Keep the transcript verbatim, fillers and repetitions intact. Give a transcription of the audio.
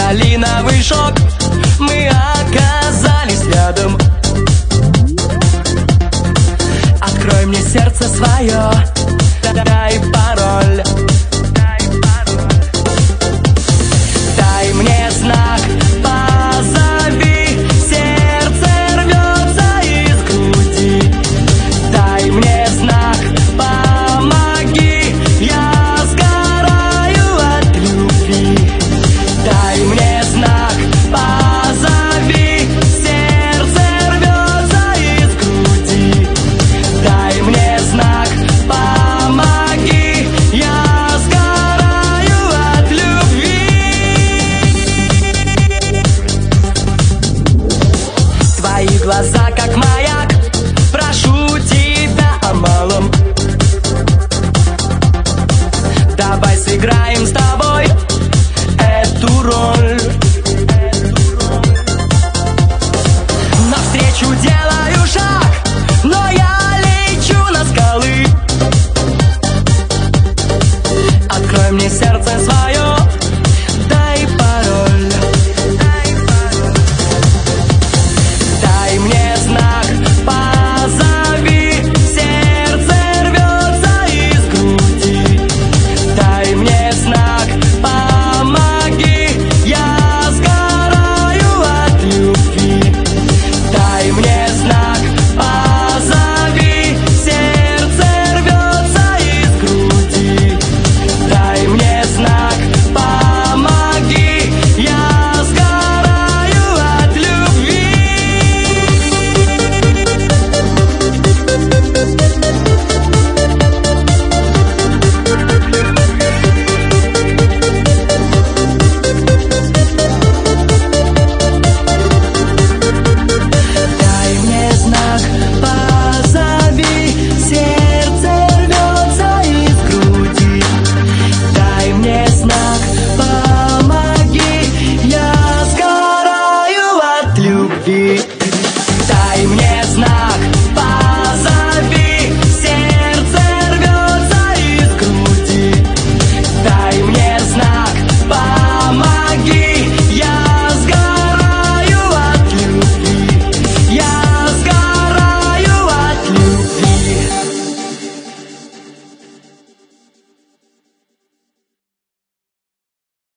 адреналиновый шок, мы оказались рядом. Открой мне сердце свое, дай пароль. Дай мне знак, позови, сердце рвется из груди. Дай мне знак, помоги, я сгораю от любви. Дай мне знак, позови, сердце рвется из груди. Дай мне знак, помоги, я сгораю от любви. Твои глаза как маяк, прошу тебя о малом. Давай сыграем с тобой эту роль. Навстречу делаю шаг, но я лечу на скалы. Открой мне сердце свое,